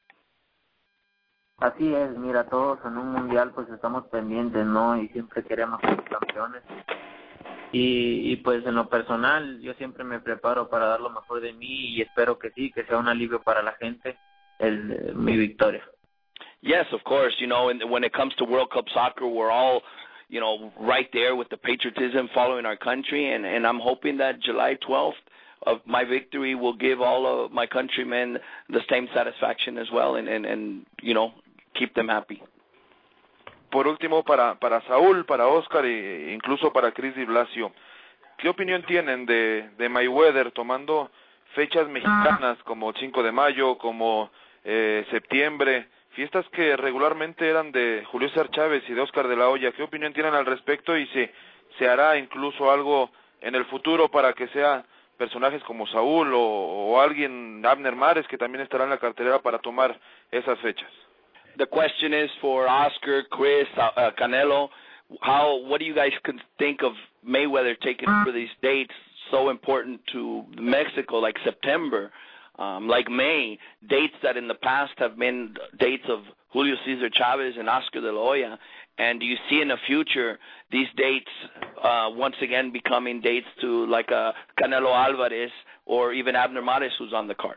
Así es, mira, todos en un mundial pues estamos pendientes, ¿no? Y siempre queremos ser campeones. Y pues en lo personal yo siempre me preparo para dar lo mejor de mí y espero que sí, que sea un alivio para la gente mi victoria. Yes, of course. You know, when it comes to World Cup soccer, we're all, you know, right there with the patriotism following our country, and I'm hoping that July 12th of my victory will give all of my countrymen the same satisfaction as well, and you know, keep them happy. Por último, para Saúl, para Oscar e incluso para Chris Di Blasio, ¿qué opinión tienen de Mayweather tomando fechas mexicanas como 5 de mayo, como septiembre, fiestas que regularmente eran de Julio César Chávez y de Oscar de la Hoya? ¿Qué opinión tienen al respecto y se hará incluso algo en el futuro para que sea personajes como Saúl o alguien, Abner Mares, que también estará en la cartelera para tomar esas fechas? The question is for Oscar, Chris, Canelo. What do you guys think of Mayweather taking over these dates so important to Mexico, like September, like May, dates that in the past have been dates of Julio Cesar Chavez and Oscar de la Hoya? And do you see in the future these dates once again becoming dates to like Canelo Alvarez or even Abner Mares, who's on the card?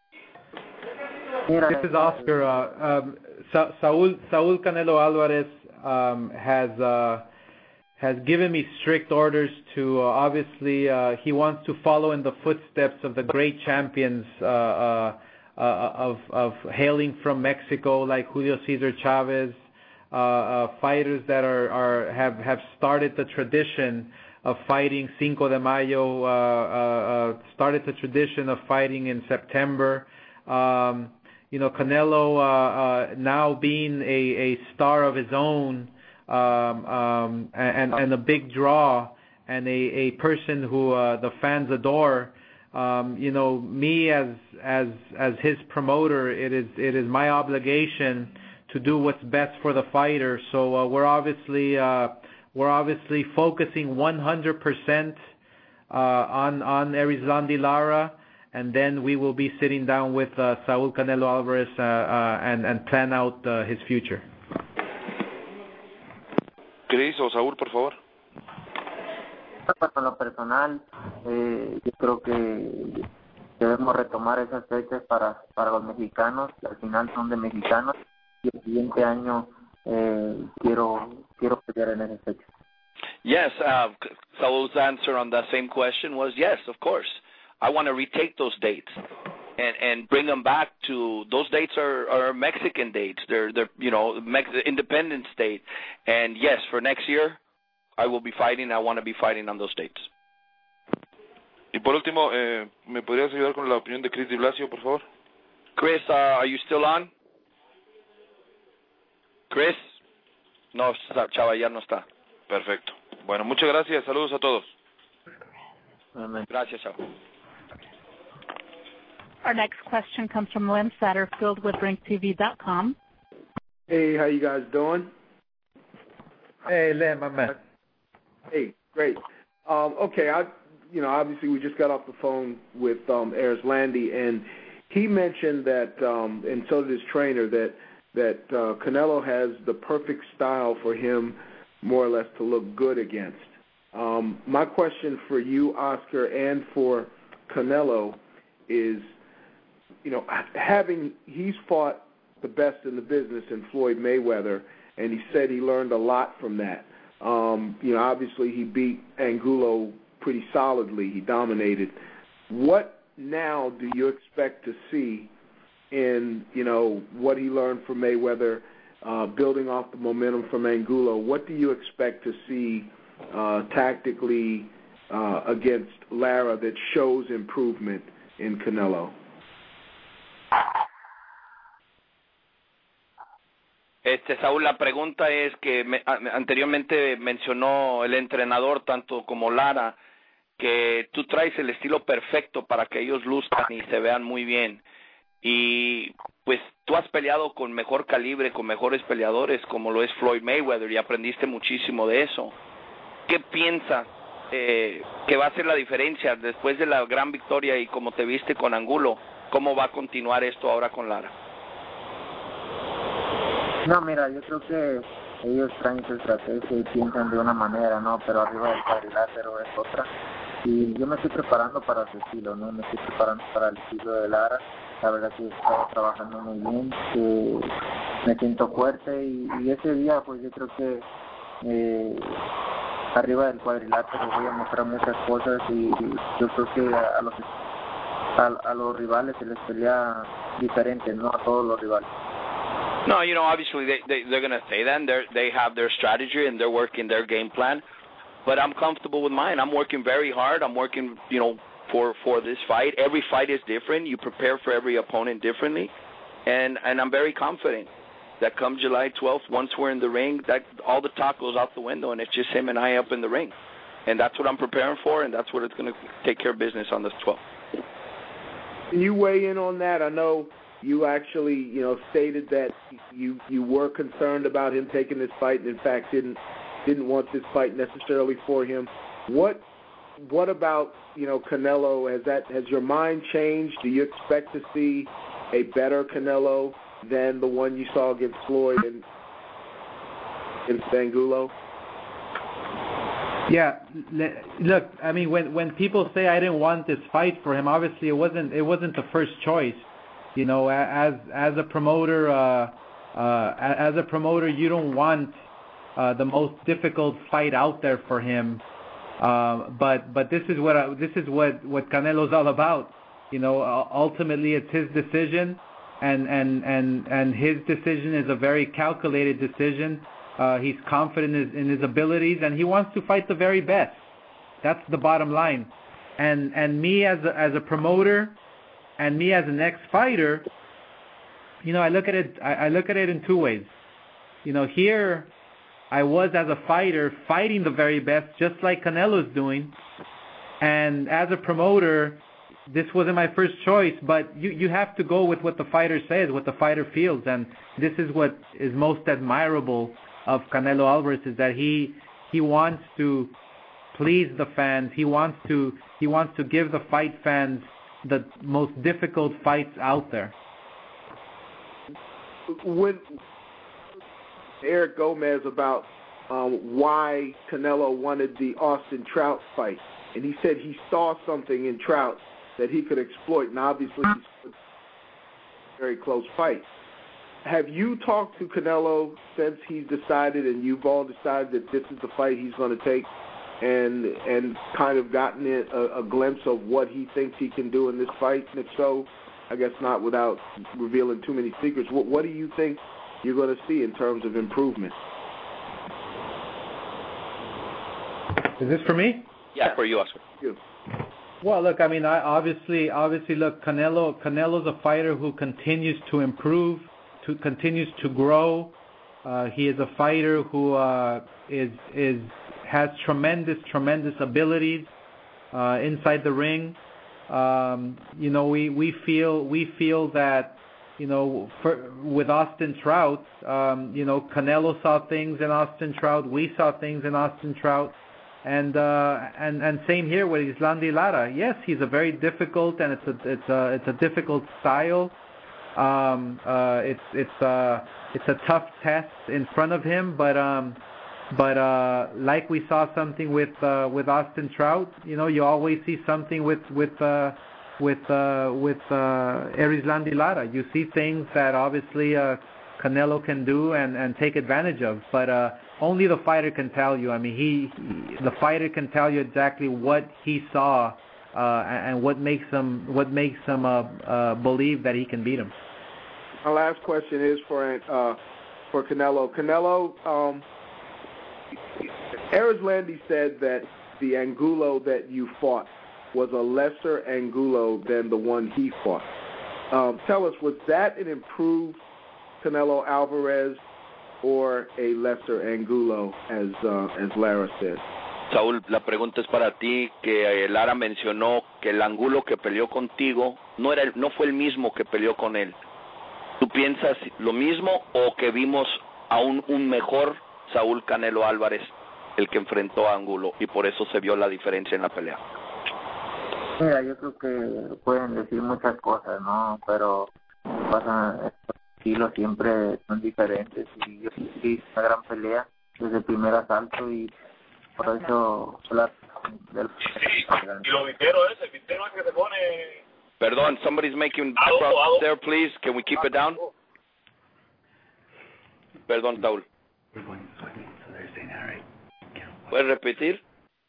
This is Oscar. Saúl Canelo Alvarez has given me strict orders to obviously he wants to follow in the footsteps of the great champions of hailing from Mexico, like Julio Cesar Chavez, fighters that have started the tradition of fighting Cinco de Mayo, started the tradition of fighting in September. You know, Canelo now being a star of his own, and a big draw, and a person who the fans adore. You know, me as his promoter, it is my obligation to do what's best for the fighter. So we're obviously focusing 100% on Erislandy Lara. And then we will be sitting down with Saúl Canelo Alvarez and plan out his future. Chris o Saúl, por favor. Para lo personal, yo creo que debemos retomar esas fechas para los mexicanos, que al final son de mexicanos, y el siguiente año quiero pelear en esas fechas. Yes, Saul's answer on that same question was yes, of course. I want to retake those dates and bring them back to those dates are Mexican dates. They're Independence Day. And yes, for next year, I will be fighting. I want to be fighting on those dates. Y por último, ¿me podrías ayudar con la opinión de Chris Di Blasio, por favor? Chris, are you still on? Chris? No, Chava, ya no está. Perfecto. Bueno, muchas gracias. Saludos a todos. Gracias, Chava. Our next question comes from Len Satterfield with RinkTV.com. Hey, how you guys doing? Hey, Len, my man. Hey, great. Okay, obviously we just got off the phone with Erislandy, and he mentioned that, and so did his trainer, that Canelo has the perfect style for him, more or less, to look good against. My question for you, Oscar, and for Canelo is, he's fought the best in the business in Floyd Mayweather, and he said he learned a lot from that. Obviously he beat Angulo pretty solidly. He dominated. What now do you expect to see in, what he learned from Mayweather, building off the momentum from Angulo? What do you expect to see tactically against Lara that shows improvement in Canelo? Saúl, la pregunta es que anteriormente mencionó el entrenador, tanto como Lara, que tú traes el estilo perfecto para que ellos luzcan y se vean muy bien. Y pues tú has peleado con mejor calibre, con mejores peleadores, como lo es Floyd Mayweather, y aprendiste muchísimo de eso. ¿Qué piensas que va a ser la diferencia después de la gran victoria y como te viste con Angulo? ¿Cómo va a continuar esto ahora con Lara? No, mira, yo creo que ellos traen su estrategia y piensan de una manera, ¿no? Pero arriba del cuadrilátero es otra. Y yo me estoy preparando para su estilo, ¿no? Me estoy preparando para el estilo de Lara. La verdad que he estado trabajando muy bien, que me siento fuerte y ese día, pues yo creo que arriba del cuadrilátero voy a mostrar muchas cosas y yo creo que a los rivales se les pelea diferente, no a todos los rivales. No, obviously they're going to say that, and they have their strategy and they're working their game plan. But I'm comfortable with mine. I'm working very hard. I'm working, for this fight. Every fight is different. You prepare for every opponent differently, and I'm very confident that come July 12th, once we're in the ring, that all the talk goes out the window, and it's just him and I up in the ring, and that's what I'm preparing for, and that's what it's going to take care of business on the 12th. Can you weigh in on that? I know you actually, stated that you were concerned about him taking this fight, and in fact didn't want this fight necessarily for him. What about, Canelo? Has your mind changed? Do you expect to see a better Canelo than the one you saw against Floyd and against Angulo? Yeah, look, I mean, when people say I didn't want this fight for him, obviously it wasn't the first choice. As a promoter, you don't want the most difficult fight out there for him. But this is what Canelo's all about. Ultimately it's his decision, and his decision is a very calculated decision. He's confident in his abilities, and he wants to fight the very best. That's the bottom line. And me as a promoter, and me as an ex-fighter, I look at it in two ways. Here I was as a fighter fighting the very best, just like Canelo's doing. And as a promoter, this wasn't my first choice, but you have to go with what the fighter says, what the fighter feels. And this is what is most admirable of Canelo Alvarez, is that he wants to please the fans. He wants to give the fight fans the most difficult fights out there. When Eric Gomez about why Canelo wanted the Austin Trout fight, and he said he saw something in Trout that he could exploit, and obviously he's a very close fight. have you talked to Canelo since he's decided, and you've all decided that this is the fight he's going to take, and kind of gotten a glimpse of what he thinks he can do in this fight? And if so, I guess not without revealing too many secrets, what do you think you're going to see in terms of improvement? Is this for me? Yeah, for you, Oscar. You. Well, look, I mean, obviously, look, Canelo's a fighter who continues to improve, continues to grow. He is a fighter who has tremendous abilities inside the ring. We feel that, with Austin Trout, Canelo saw things in Austin Trout. We saw things in Austin Trout. And same here with Islandi Lara. Yes, he's a very difficult, and it's a difficult style. It's a tough test in front of him, but like we saw something with Austin Trout, you always see something with Erislandy Lara. You see things that obviously Canelo can do and take advantage of, but only the fighter can tell you. I mean, the fighter can tell you exactly what he saw and what makes him believe that he can beat him. My last question is for Canelo. Canelo, Erislandy said that the Angulo that you fought was a lesser Angulo than the one he fought. Tell us, was that an improved Canelo Alvarez or a lesser Angulo, as Lara said? Saúl, la pregunta es para ti, que Lara mencionó que el Angulo que peleó contigo no fue el mismo que peleó con él. ¿Tú piensas lo mismo o que vimos a un mejor Saúl Canelo Álvarez, el que enfrentó a Angulo, y por eso se vio la diferencia en la pelea? Mira, yo creo que pueden decir muchas cosas, ¿no? Pero estos estilos siempre son diferentes, y yo sí hice una gran pelea desde el primer asalto, y por eso y lo vitero es, el vitero es que se pone... Perdón, somebody's making background there, please. Can we keep it down? Perdón, Saúl. ¿Puedes repetir?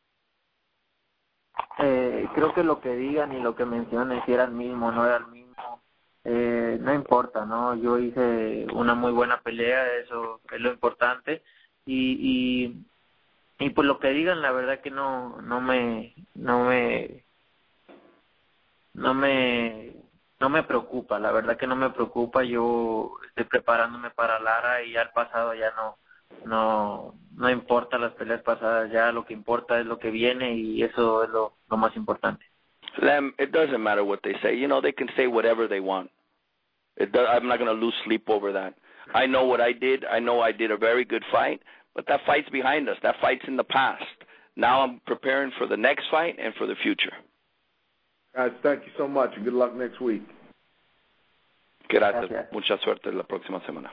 Creo que lo que digan y lo que mencionen, si era el mismo o no era el mismo, no importa, ¿no? Yo hice una muy buena pelea, eso es lo importante, y pues lo que digan, la verdad que no me preocupa, la verdad que no me preocupa. Yo estoy preparándome para Lara, y ya el pasado ya no importa las peleas pasadas, ya lo que importa es lo que viene, y eso es lo más importante. Lem, it doesn't matter what they say. They can say whatever they want. I'm not going to lose sleep over that. I know what I did. I know I did a very good fight, but that fight's behind us. That fight's in the past. Now I'm preparing for the next fight and for the future. Guys, thank you so much, and good luck next week. Gracias. Mucha suerte la próxima semana.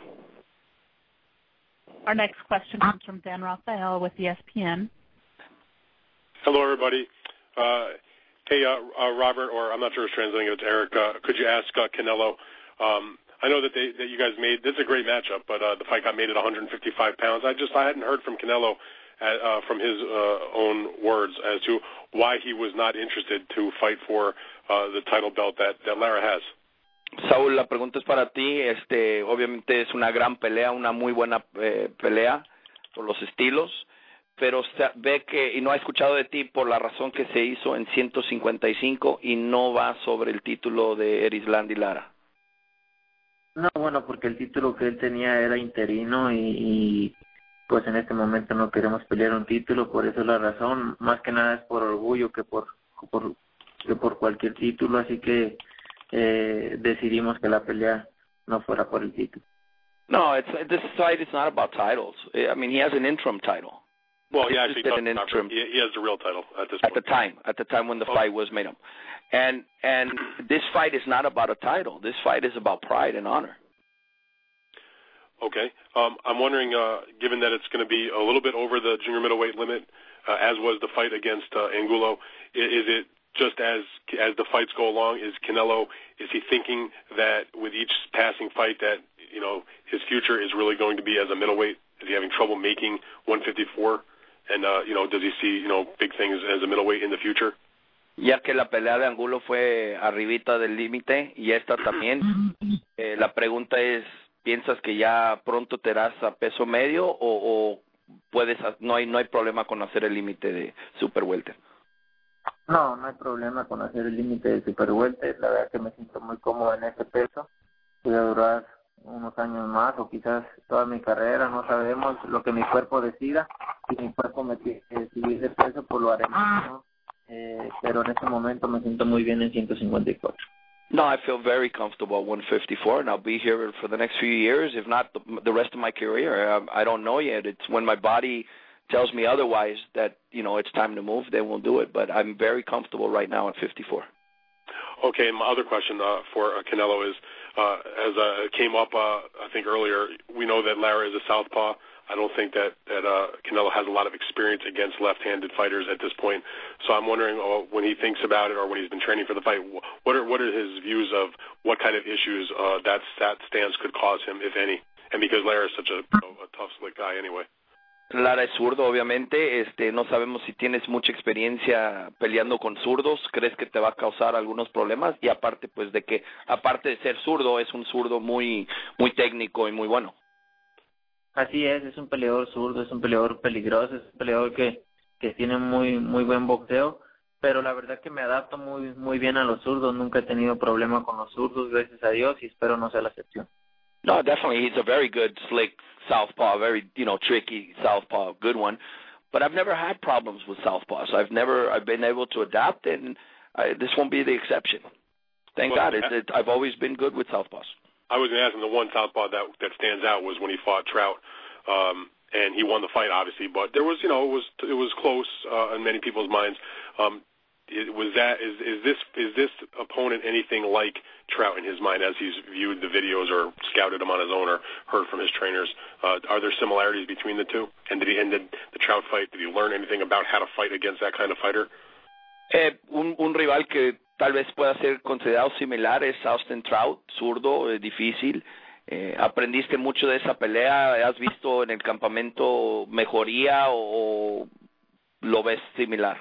Our next question comes from Dan Rafael with ESPN. Hello, everybody. Hey, Robert, or I'm not sure who's translating it. It's Eric. Could you ask Canelo? I know that you guys made this is a great matchup, but the fight got made at 155 pounds. I hadn't heard from Canelo from his own words as to why he was not interested to fight for the title belt that Lara has. Saúl, la pregunta es para ti. Obviamente es una gran pelea, una muy buena pelea por los estilos, pero ve que y no ha escuchado de ti por la razón que se hizo en 155 y no va sobre el título de Erislandy Lara. No, bueno, porque el título que él tenía era interino, y pues en este momento no queremos pelear un título, por eso es la razón. Más que nada es por orgullo que por cualquier título, así que decidimos que la pelea no fuera por el título. No, this fight is not about titles. I mean, he has an interim title. Well, he actually does. He has the real title at this point. At the time when the fight was made up. And this fight is not about a title. This fight is about pride and honor. Okay. I'm wondering, given that it's going to be a little bit over the junior middleweight limit, as was the fight against Angulo, is it just as the fights go along, is he thinking that with each passing fight that his future is really going to be as a middleweight? Is he having trouble making 154? And, does he see, big things as a middleweight in the future? Ya que la pelea de Angulo fue arribita del límite y esta también, la pregunta es, ¿piensas que ya pronto te irás a peso medio o no hay problema con hacer el límite de super welter? No hay problema con hacer el límite de super welter. La verdad que me siento muy cómodo en ese peso. Voy a durar unos años más o quizás toda mi carrera, no sabemos lo que mi cuerpo decida. Si mi cuerpo me quiere subir de peso, pues lo haremos, ¿no? Pero en este momento me siento muy bien en 154. No, I feel very comfortable at 154, and I'll be here for the next few years, if not the rest of my career. I don't know yet. It's when my body tells me otherwise that, it's time to move, then we'll do it. But I'm very comfortable right now at 54. Okay, and my other question for Canelo is, as it came up, I think earlier, we know that Lara is a southpaw. I don't think that Canelo has a lot of experience against left-handed fighters at this point. So I'm wondering, when he thinks about it or when he's been training for the fight, what are his views of what kind of issues that stance could cause him, if any? And because Lara is such a tough, slick guy anyway. Lara es zurdo, obviamente. No sabemos si tienes mucha experiencia peleando con zurdos. ¿Crees que te va a causar algunos problemas? Y aparte, pues, de que, aparte de ser zurdo, es un zurdo muy, muy técnico y muy bueno. Así es un peleador zurdo, es un peleador peligroso, es un peleador que tiene muy buen boxeo, pero la verdad que me adapto muy bien a los zurdos. Nunca he tenido problema con los zurdos, gracias a Dios, y espero no sea la excepción. No, definitely, he's a very good, slick southpaw, very, tricky southpaw, good one. But I've never had problems with southpaws. I've been able to adapt, and this won't be the exception. Thank God. I've always been good with southpaws. I was going to ask him, the one southpaw that stands out was when he fought Trout, and he won the fight, obviously. But there was, it was close in many people's minds. Is this opponent anything like Trout in his mind as he's viewed the videos or scouted him on his own or heard from his trainers? Are there similarities between the two? And did the Trout fight, did he learn anything about how to fight against that kind of fighter? Un rival que tal vez pueda ser considerado similar es Austin Trout, zurdo, difícil. ¿Aprendiste mucho de esa pelea? ¿Has visto en el campamento mejoría o lo ves similar?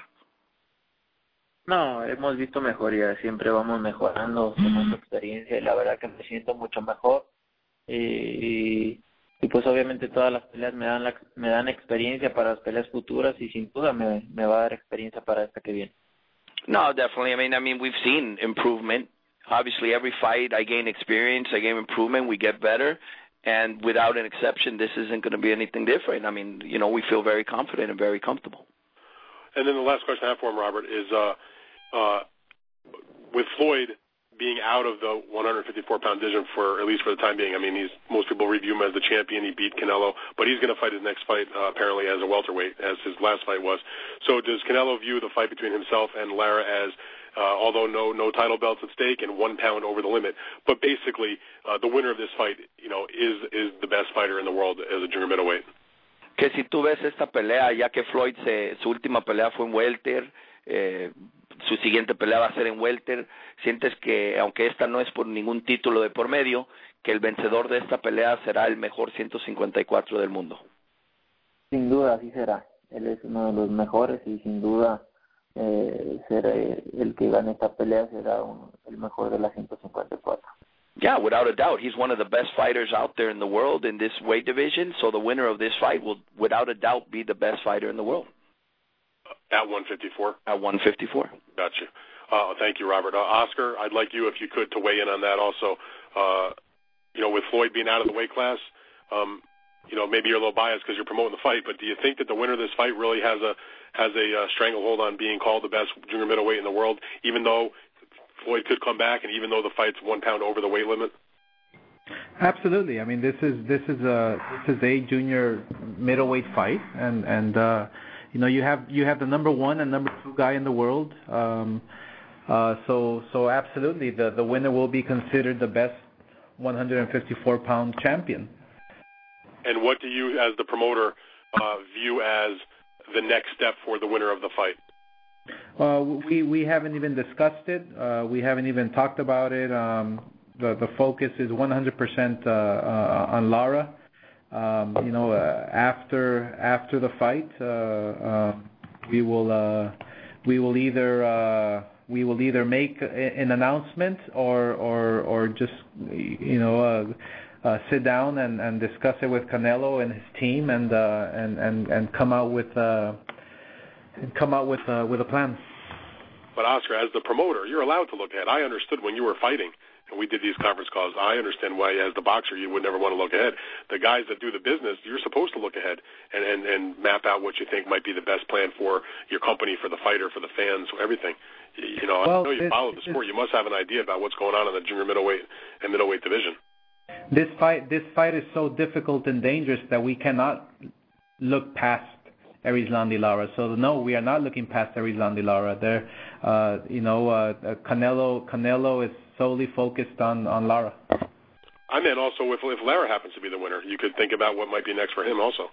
No, hemos visto mejoría, siempre vamos mejorando con nuestra experiencia y la verdad que me siento mucho mejor y pues obviamente todas las peleas me dan experiencia para las peleas futuras y sin duda me va a dar experiencia para esta que viene. No, definitely. I mean, we've seen improvement. Obviously, every fight I gain experience, I gain improvement, we get better, and without an exception, this isn't going to be anything different. I mean, we feel very confident and very comfortable. And then the last question I have for him, Robert, is with Floyd being out of the 154-pound division at least for the time being. I mean, most people review him as the champion. He beat Canelo, but he's going to fight his next fight apparently as a welterweight, as his last fight was. So does Canelo view the fight between himself and Lara as, although no title belts at stake and 1 pound over the limit, but basically the winner of this fight, is the best fighter in the world as a junior middleweight? Que si tú ves esta pelea, ya que Floyd su última pelea fue en welter, su siguiente pelea va a ser en welter, sientes que, aunque esta no es por ningún título de por medio, que el vencedor de esta pelea será el mejor 154 del mundo? Sin duda, así será. Él es uno de los mejores y sin duda será el que gane esta pelea será el mejor de la 154. Yeah, without a doubt. He's one of the best fighters out there in the world in this weight division, so the winner of this fight will, without a doubt, be the best fighter in the world. At 154? At 154. Gotcha. Thank you, Robert. Oscar, I'd like you, if you could, to weigh in on that also. With Floyd being out of the weight class, maybe you're a little biased because you're promoting the fight, but do you think that the winner of this fight really has a stranglehold on being called the best junior middleweight in the world, even though Floyd could come back and even though the fight's 1 pound over the weight limit? Absolutely. I mean, this is a junior middleweight fight, and you have the number 1 and number 2 guy in the world. So absolutely, the winner will be considered the best 154-pound champion. And what do you, as the promoter, view as the next step for the winner of the fight? We haven't even discussed it. We haven't even talked about it. the focus is 100% on Lara. After the fight, we will either make an announcement or just sit down and discuss it with Canelo and his team and come out with a plan. But Oscar, as the promoter, you're allowed to look ahead. I understood when you were fighting and we did these conference calls. I understand why, as the boxer, you would never want to look ahead. The guys that do the business, you're supposed to look ahead and map out what you think might be the best plan for your company, for the fighter, for the fans, everything. I know you follow the sport. You must have an idea about what's going on in the junior middleweight and middleweight division. This fight is so difficult and dangerous that we cannot look past Erislandy Lara. So no, we are not looking past Erislandy Lara. Canelo is solely focused on Lara. I meant also if Lara happens to be the winner, you could think about what might be next for him also.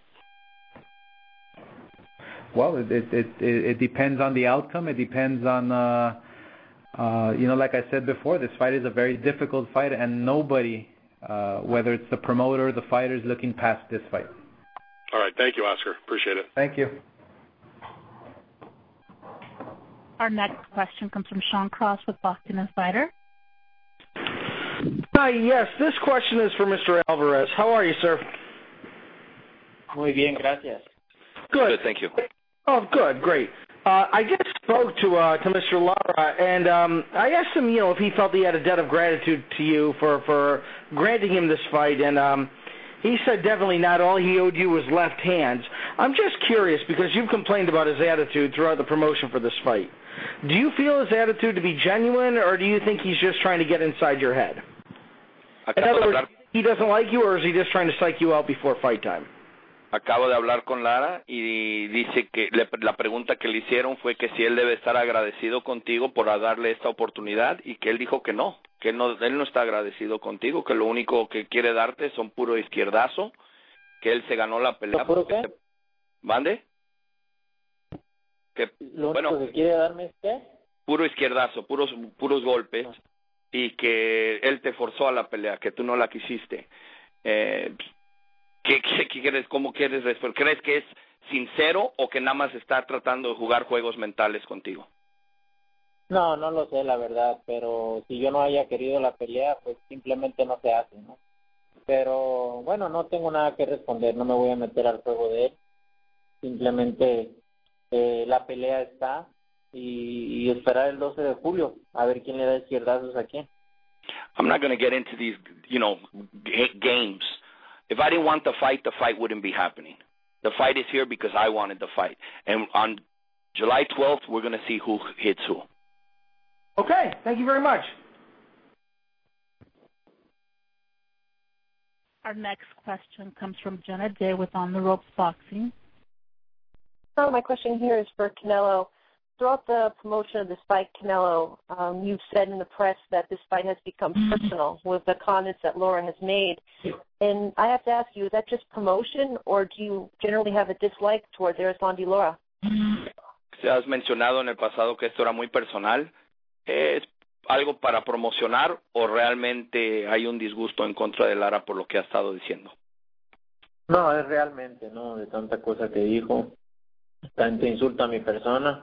Well, it depends on the outcome. It depends on, like I said before, this fight is a very difficult fight, and nobody, whether it's the promoter or the fighter, is looking past this fight. All right. Thank you, Oscar. Appreciate it. Thank you. Our next question comes from Sean Cross with Boxing Insider. Hi, yes. This question is for Mr. Alvarez. How are you, sir? Muy bien, gracias. Good. Thank you. Oh, good. Great. I just spoke to Mr. Lara, and I asked him, if he felt he had a debt of gratitude to you for granting him this fight, and he said definitely not. All he owed you was left hands. I'm just curious, because you've complained about his attitude throughout the promotion for this fight. Do you feel his attitude to be genuine, or do you think he's just trying to get inside your head? In other words, he doesn't like you, or is he just trying to psych you out before fight time? Acabo de hablar con Lara y dice que la pregunta que le hicieron fue que si él debe estar agradecido contigo por darle esta oportunidad y que él dijo que no, él no está agradecido contigo, que lo único que quiere darte son puro izquierdazo, que él se ganó la pelea. ¿Puro qué? ¿Mande? ¿Lo único que quiere darme es qué? Puro izquierdazo, puros golpes, y que él te forzó a la pelea, que tú no la quisiste. ¿Qué quieres? ¿Cómo quieres responder? ¿Crees que es sincero o que nada más está tratando de jugar juegos mentales contigo? No lo sé, la verdad, pero si yo no haya querido la pelea, pues simplemente no se hace, ¿no? Pero bueno, no tengo nada que responder, no me voy a meter al juego de él. Simplemente la pelea está y esperar el 12 de julio a ver quién le da izquierdazos a quién. I'm not going to get into these, games. If I didn't want the fight wouldn't be happening. The fight is here because I wanted the fight. And on July 12th, we're going to see who hits who. Okay, thank you very much. Our next question comes from Jenna Day with On the Ropes Boxing. So my question here is for Canelo. Throughout the promotion of this fight, Canelo, you've said in the press that this fight has become personal with the comments that Lara has made. And I have to ask you, is that just promotion, or do you generally have a dislike towards Erislandy Lara? Se has mencionado en el pasado que esto era muy personal. ¿Es algo para promocionar o realmente hay un disgusto en contra de Lara por lo que ha estado diciendo? No, es realmente, ¿no? De tanta cosa que dijo, tanto insulta a mi persona.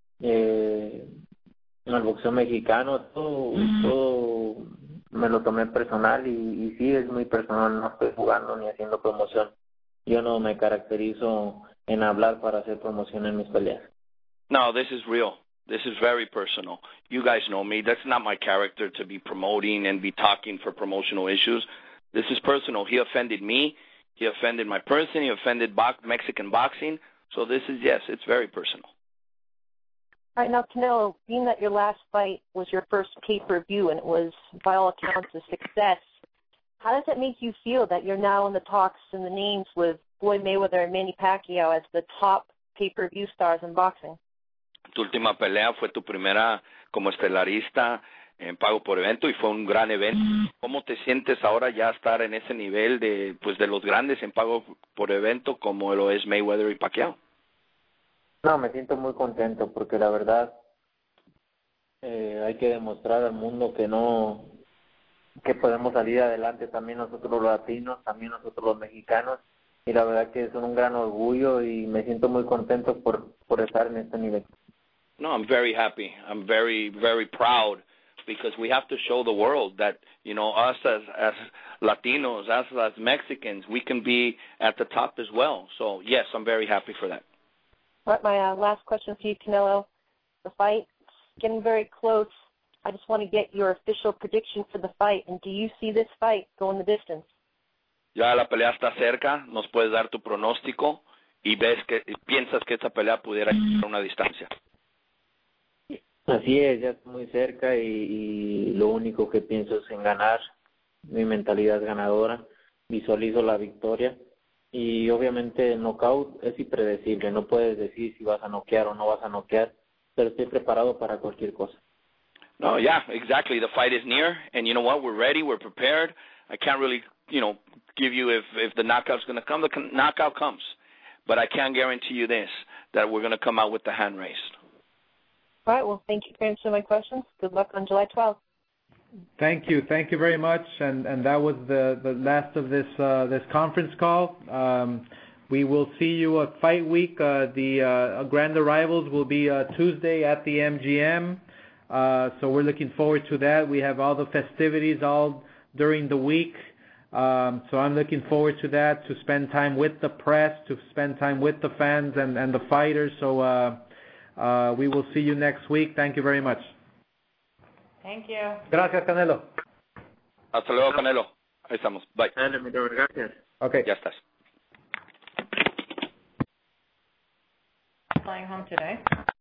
El boxeo mexicano, todo me lo tomé personal y sí es muy personal, no estoy jugando ni haciendo promoción. Yo no me caracterizo en hablar para hacer promoción en mis peleas. No, this is real. This is very personal. You guys know me. That's not my character to be promoting and be talking for promotional issues. This is personal. He offended me. He offended my person. He offended Mexican boxing. So this is, yes, it's very personal. All right, now, Canelo, being that your last fight was your first pay-per-view and it was, by all accounts, a success, how does it make you feel that you're now in the talks and the names with Floyd Mayweather and Manny Pacquiao as the top pay-per-view stars in boxing? Tu última pelea fue tu primera como estelarista en pago por evento y fue un gran evento. ¿Cómo te sientes ahora ya estar en ese nivel de los grandes en pago por evento como lo es Mayweather y Pacquiao? No, me siento muy contento porque la verdad hay que demostrar al mundo que no que podemos salir adelante también nosotros los latinos, también nosotros los mexicanos, y la verdad que es un gran orgullo y me siento muy contento por estar en este nivel. No, I'm very happy. I'm very, very proud because we have to show the world that, you know, us as Latinos, us as Mexicans, we can be at the top as well. So, yes, I'm very happy for that. All right, my last question for you, Canelo. The fight's getting very close. I just want to get your official prediction for the fight. And do you see this fight going the distance? Ya la pelea está cerca. ¿Nos puedes dar tu pronóstico? Y piensas que esta pelea pudiera llegar a una distancia. Así es, ya está muy cerca y lo único que pienso es en ganar. Mi mentalidad es ganadora. Visualizo la victoria. Y obviamente el knockout es impredecible. No puedes decir si vas a noquear o no vas a noquear. Pero estoy preparado para cualquier cosa. No, yeah, exactly. The fight is near, and you know what? We're ready. We're prepared. I can't really, you know, give you if the knockout's going to come. The knockout comes. But I can guarantee you this, that we're going to come out with the hand raised. All right. Well, thank you for answering my questions. Good luck on July 12th. Thank you. Thank you very much. And that was the last of this conference call. We will see you at Fight Week. The grand arrivals will be Tuesday at the MGM. So we're looking forward to that. We have all the festivities all during the week. So I'm looking forward to that, to spend time with the press, to spend time with the fans and the fighters. So we will see you next week. Thank you very much. Thank you. Gracias, Canelo. Hasta luego, Canelo. Ahí estamos. Bye. Gracias. Okay. Ya estás. Flying home today.